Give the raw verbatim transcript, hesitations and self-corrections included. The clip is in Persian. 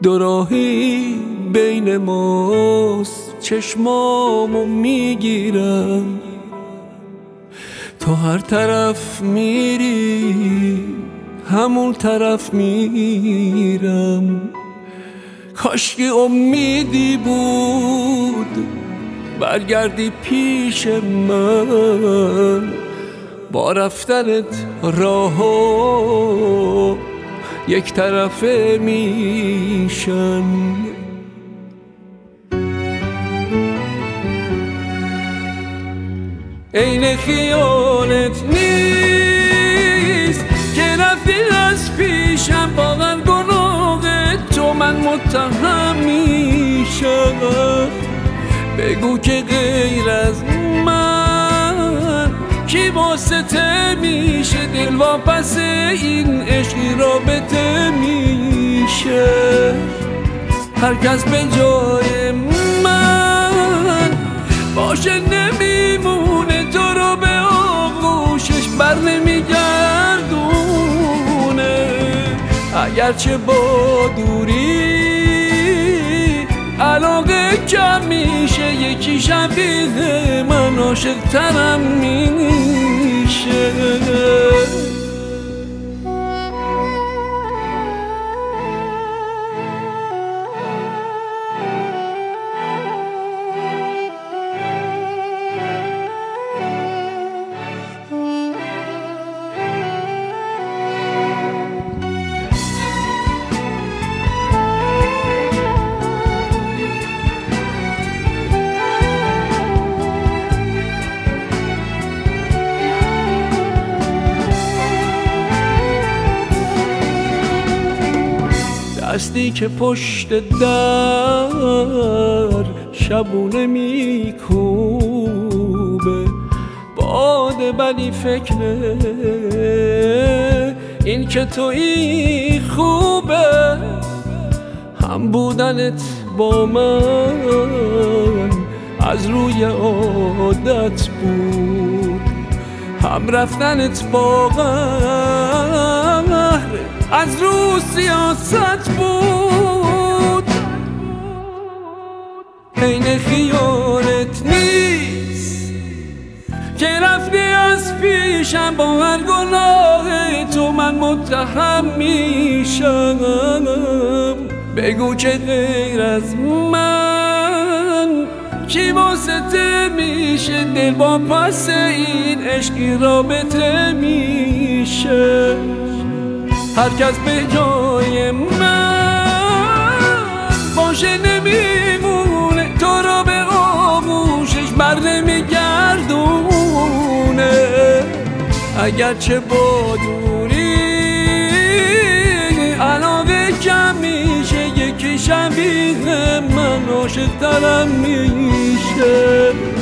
دوراهی بین ماست، چشمامو میگیرم، تو هر طرف میری همون طرف میرم. کاش که امیدی بود برگردی پیش من، با رفتنت راهو یک طرفه میشن. عین خیالت نیست که رفتی از پیشم، با هر گناه تو من متهم میشم. بگو که غیر از من کی واسطه میشه، دل واپس این عشقی رابطه میشه. هر کس به جای من باشه نمیمونه، تو رو به آغوشش بر نمیگردونه. اگرچه با دوری علاقه کم میشه، یکی شبیه من عاشق ترم میشه. دستی که پشت در شبونه میکوبه، باده ولی فکره این که تویی خوبه. هم بودنت با من از روی عادت بود، هم رفتنت با قهر از رو سیاست بود. عین خیالت نیست که رفتی از پیشم، با هر گناه تو من متهم میشم. بگو که غیر از من کی واسطه میشه، دل با پس این عشقی رابطه میشه. هر کس به جای من باشه نمیمونه، تو رو به آغوشش بر نمیگردونه. اگرچه با دوری علاقه کم میشه، یکی شبیه من عاشق ترم میشه.